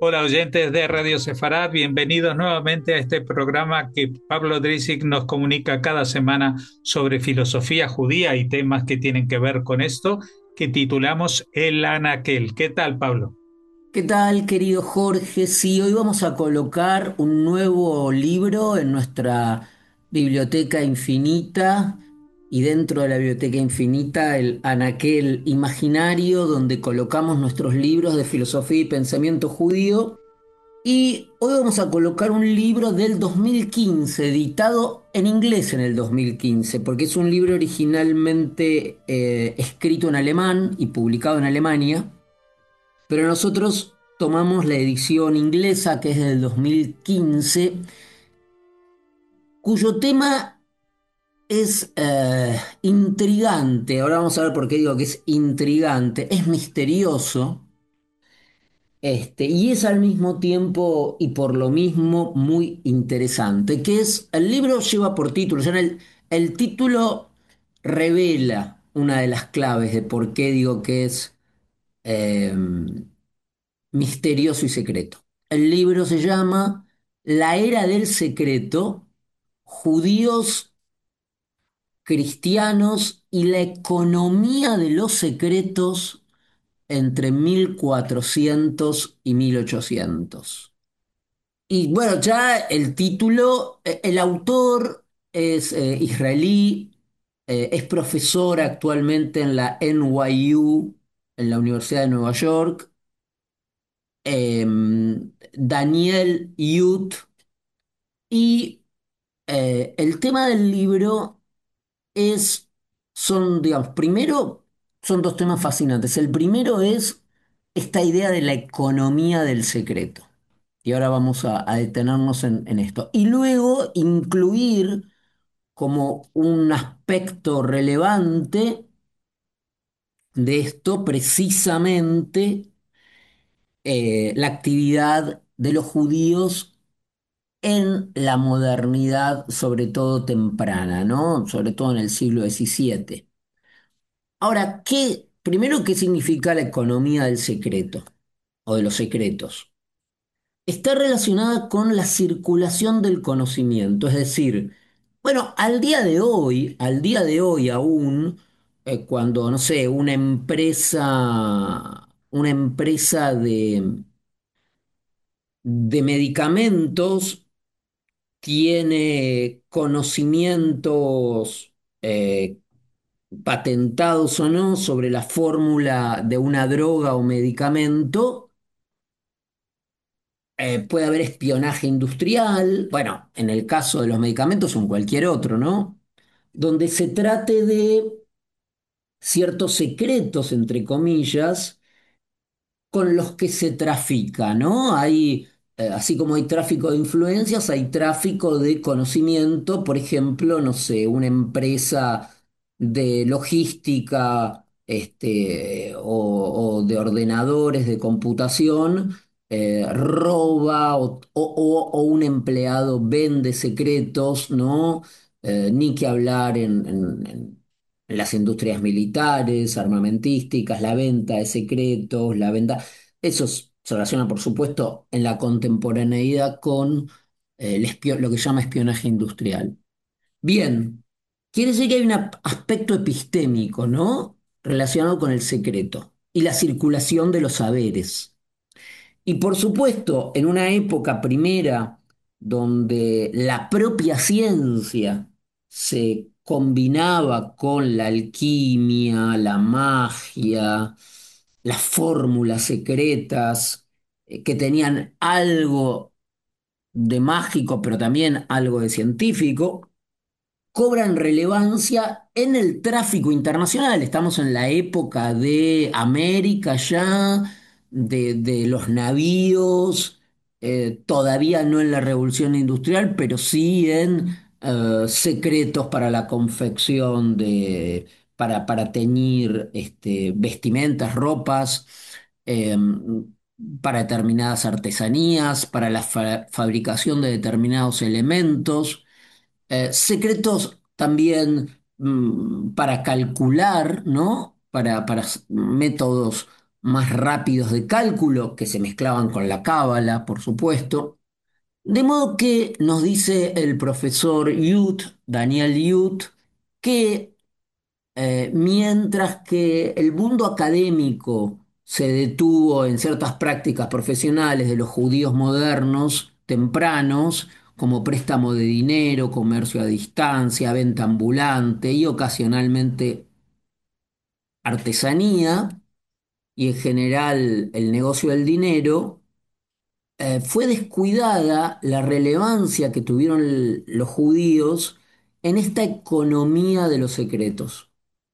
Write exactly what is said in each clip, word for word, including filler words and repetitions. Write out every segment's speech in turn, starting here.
Hola oyentes de Radio Sefarad, bienvenidos nuevamente a este programa que Pablo Drisik nos comunica cada semana sobre filosofía judía y temas que tienen que ver con esto, que titulamos El Anaquel. ¿Qué tal, Pablo? ¿Qué tal, querido Jorge? Sí, hoy vamos a colocar un nuevo libro en nuestra biblioteca infinita y dentro de la biblioteca infinita el anaquel imaginario donde colocamos nuestros libros de filosofía y pensamiento judío. Y hoy vamos a colocar un libro del dos mil quince, editado en inglés en el dos mil quince, porque es un libro originalmente eh, escrito en alemán y publicado en Alemania, pero nosotros tomamos la edición inglesa, que es del dos mil quince, cuyo tema es eh, intrigante. Ahora vamos a ver por qué digo que es intrigante. Es misterioso, este, y es al mismo tiempo y por lo mismo muy interesante, que es, el libro lleva por título, ya en el, el título revela una de las claves de por qué digo que es eh, misterioso y secreto. El libro se llama La Era del Secreto, Judíos, Cristianos y la Economía de los Secretos entre mil cuatrocientos y mil ochocientos. Y bueno, ya el título, eh, el autor es eh, israelí, eh, es profesor actualmente en la N Y U, en la Universidad de Nueva York. em, Daniel Yut, y eh, el tema del libro es, son, digamos, primero, son dos temas fascinantes. El primero es esta idea de la economía del secreto. Y ahora vamos a, a detenernos en, en esto. Y luego incluir como un aspecto relevante de esto precisamente eh, la actividad de los judíos en la modernidad, sobre todo temprana, ¿no? Sobre todo en el siglo diecisiete. Ahora, ¿qué, primero, qué significa la economía del secreto o de los secretos? Está relacionada con la circulación del conocimiento, es decir, bueno, al día de hoy, al día de hoy aún, eh, cuando, no sé, una empresa, una empresa de, de medicamentos tiene conocimientos eh, patentados o no sobre la fórmula de una droga o medicamento, eh, puede haber espionaje industrial, bueno, en el caso de los medicamentos o en cualquier otro, ¿no? Donde se trate de ciertos secretos, entre comillas, con los que se trafica, ¿no? Hay, eh, así como hay tráfico de influencias, hay tráfico de conocimiento, por ejemplo, no sé, una empresa de logística, este, o, o de ordenadores de computación, eh, roba o, o- o- o un empleado vende secretos, ¿no? Eh, ni que hablar en en- en- en las industrias militares, armamentísticas, la venta de secretos, la venta. Eso s- se relaciona, por supuesto, en la contemporaneidad con eh, el espio- lo que se llama espionaje industrial. Bien, quiere decir que hay un ap- aspecto epistémico, ¿no? Relacionado con el secreto y la circulación de los saberes. Y por supuesto, en una época primera donde la propia ciencia se combinaba con la alquimia, la magia, las fórmulas secretas, eh, que tenían algo de mágico, pero también algo de científico, cobran relevancia en el tráfico internacional. Estamos en la época de América ya, de, de los navíos, eh, todavía no en la revolución industrial, pero sí en eh, secretos para la confección de, para, para teñir este, vestimentas, ropas. eh, para determinadas artesanías, para la fa- fabricación de determinados elementos, eh, secretos también mm, para calcular, ¿no? Para, para s- métodos más rápidos de cálculo que se mezclaban con la cábala, por supuesto. De modo que nos dice el profesor Youth, Daniel Youth, que eh, mientras que el mundo académico se detuvo en ciertas prácticas profesionales de los judíos modernos, tempranos, como préstamo de dinero, comercio a distancia, venta ambulante y ocasionalmente artesanía, y en general el negocio del dinero, eh, fue descuidada la relevancia que tuvieron el- los judíos en esta economía de los secretos,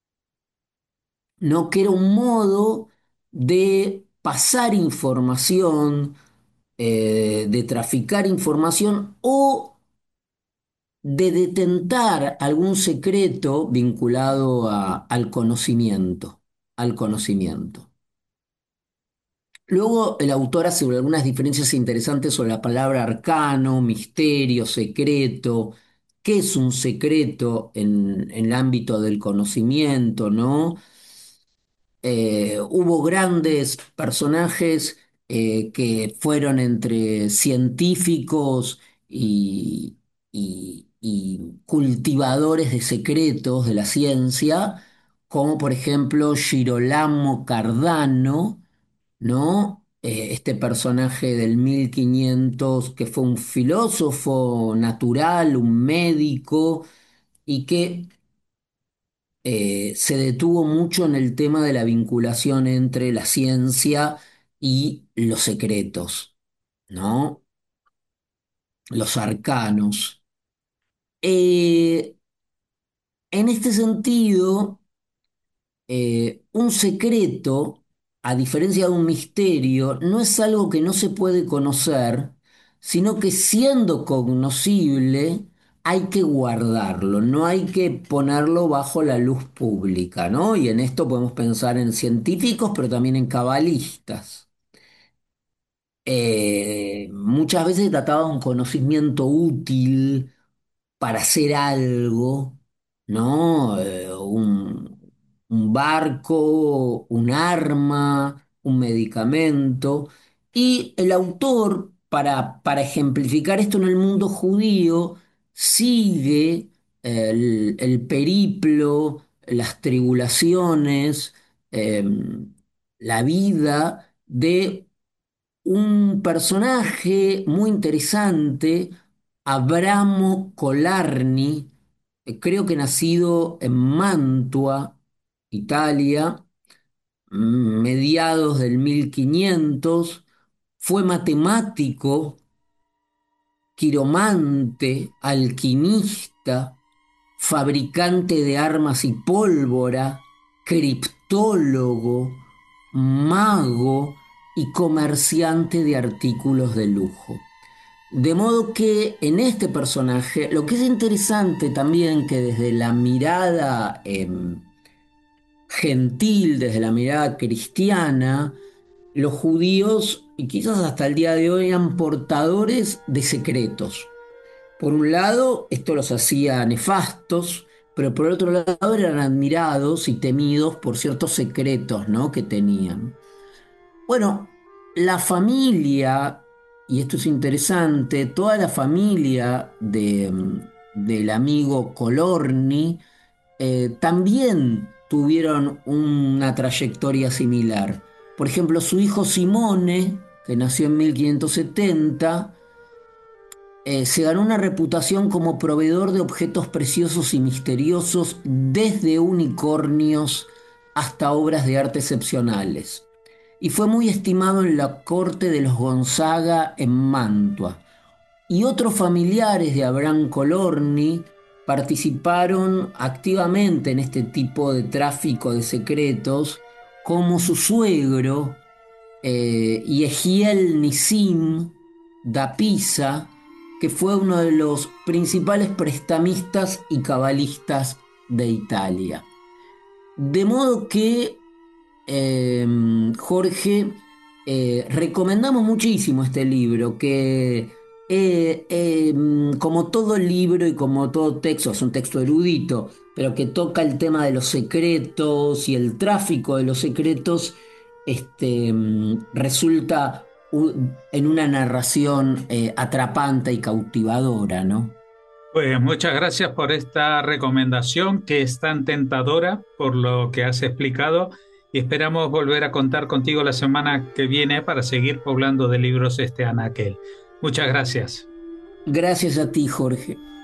¿no? Que era un modo de pasar información, eh, de traficar información o de detentar algún secreto vinculado a- al conocimiento, al conocimiento. Luego el autor hace algunas diferencias interesantes sobre la palabra arcano, misterio, secreto. ¿Qué es un secreto en, en el ámbito del conocimiento, no? Eh, hubo grandes personajes eh, que fueron entre científicos y, y- y cultivadores de secretos de la ciencia, como por ejemplo Girolamo Cardano, ¿no? Eh, este personaje del mil quinientos que fue un filósofo natural, un médico, y que eh, se detuvo mucho en el tema de la vinculación entre la ciencia y los secretos, ¿no? Los arcanos. Eh, en este sentido, eh, un secreto, a diferencia de un misterio, no es algo que no se puede conocer, sino que siendo cognoscible, hay que guardarlo, no hay que ponerlo bajo la luz pública, ¿no? Y en esto podemos pensar en científicos, pero también en cabalistas. Eh, muchas veces trataba de un conocimiento útil para hacer algo, ¿no? Eh, un, un barco, un arma, un medicamento. Y el autor, para, para ejemplificar esto en el mundo judío, sigue el, el periplo, las tribulaciones, em, la vida de un personaje muy interesante, Abramo Colarni, eh, creo que nacido en Mantua, Italia, mm, mediados del mil quinientos, fue matemático, quiromante, alquimista, fabricante de armas y pólvora, criptólogo, mago y comerciante de artículos de lujo. De modo que en este personaje, lo que es interesante también que desde la mirada em, gentil, desde la mirada cristiana, los judíos, y quizás hasta el día de hoy, eran portadores de secretos. Por un lado, esto los hacía nefastos, pero por otro lado eran admirados y temidos por ciertos secretos, ¿no? que tenían. Bueno, la familia, y esto es interesante, toda la familia de, mm, del amigo Colorni eh, también tuvieron una trayectoria similar. Por ejemplo, su hijo Simone, que nació en mil quinientos setenta, eh, se ganó una reputación como proveedor de objetos preciosos y misteriosos, desde unicornios hasta obras de arte excepcionales, y fue muy estimado en la corte de los Gonzaga en Mantua. Y otros familiares de Abraham Colorni participaron activamente en este tipo de tráfico de secretos, como su suegro, eh, Yehiel Nissim da Pisa, que fue uno de los principales prestamistas y cabalistas de Italia. De modo que, eh, Jorge, eh, recomendamos muchísimo este libro, que eh, eh, como todo libro y como todo texto, es un texto erudito, pero que toca el tema de los secretos y el tráfico de los secretos este, mm, resulta u- en una narración eh, atrapante y cautivadora, ¿no? Pues muchas gracias por esta recomendación que es tan tentadora por lo que has explicado y esperamos volver a contar contigo la semana que viene para seguir poblando de libros este anaquel. Muchas gracias. Gracias a ti, Jorge.